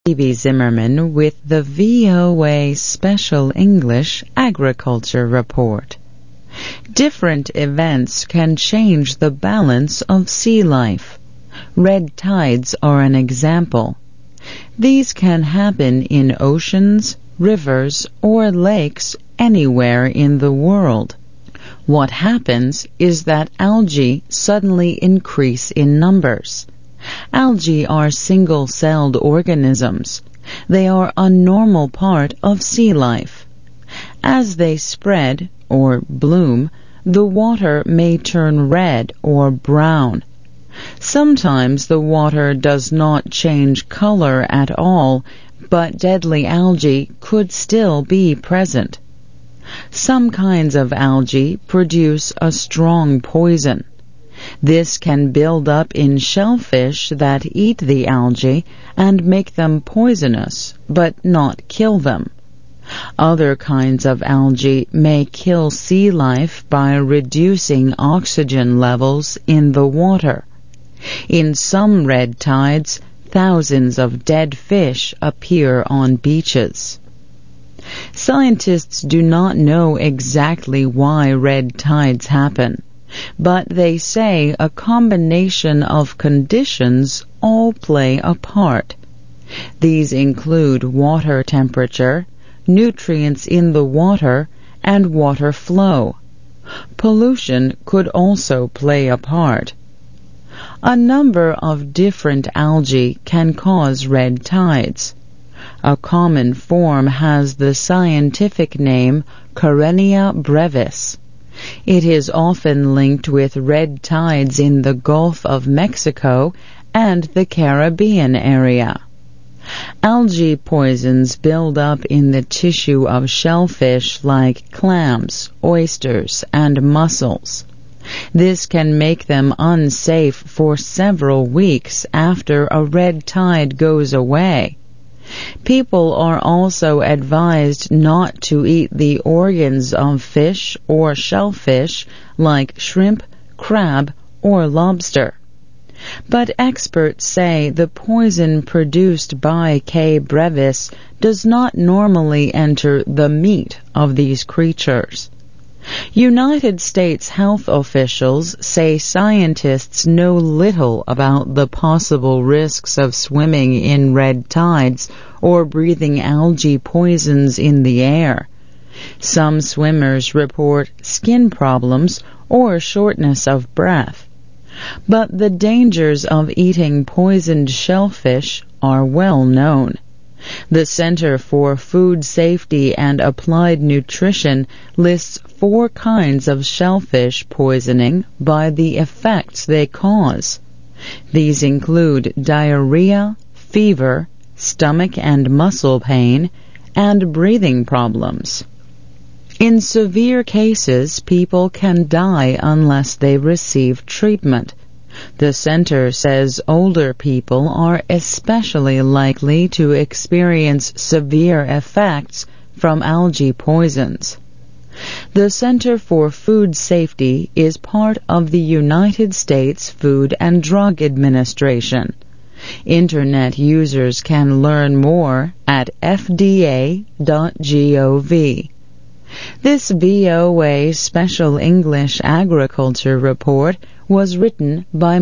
Phoebe Zimmerman with the VOA Special English Agriculture Report. Different events can change the balance of sea life. Red tides are an example. These can happen in oceans, rivers, or lakes anywhere in the world. What happens is that algae suddenly increase in numbers. Algae are single-celled organisms. They are a normal part of sea life. As they spread, or bloom, the water may turn red or brown. Sometimes the water does not change color at all, but deadly algae could still be present. Some kinds of algae produce a strong poison. This can build up in shellfish that eat the algae and make them poisonous, but not kill them. Other kinds of algae may kill sea life by reducing oxygen levels in the water. In some red tides, thousands of dead fish appear on beaches. Scientists do not know exactly why red tides happen, but they say a combination of conditions all play a part. These include water temperature, nutrients in the water, and water flow. Pollution could also play a part. A number of different algae can cause red tides. A common form has the scientific name Karenia brevis. It is often linked with red tides in the Gulf of Mexico and the Caribbean area. Algae poisons build up in the tissue of shellfish like clams, oysters, and mussels. This can make them unsafe for several weeks after a red tide goes away. People are also advised not to eat the organs of fish or shellfish like shrimp, crab, or lobster. But experts say the poison produced by K. brevis does not normally enter the meat of these creatures. United States health officials say scientists know little about the possible risks of swimming in red tides or breathing algae poisons in the air. Some swimmers report skin problems or shortness of breath. But the dangers of eating poisoned shellfish are well known. The Center for Food Safety and Applied Nutrition lists 4 kinds of shellfish poisoning by the effects they cause. These include diarrhea, fever, stomach and muscle pain, and breathing problems. In severe cases, people can die unless they receive treatment. The center says older people are especially likely to experience severe effects from algae poisons. The Center for Food Safety is part of the United States Food and Drug Administration. Internet users can learn more at fda.gov. This VOA Special English Agriculture Report was written by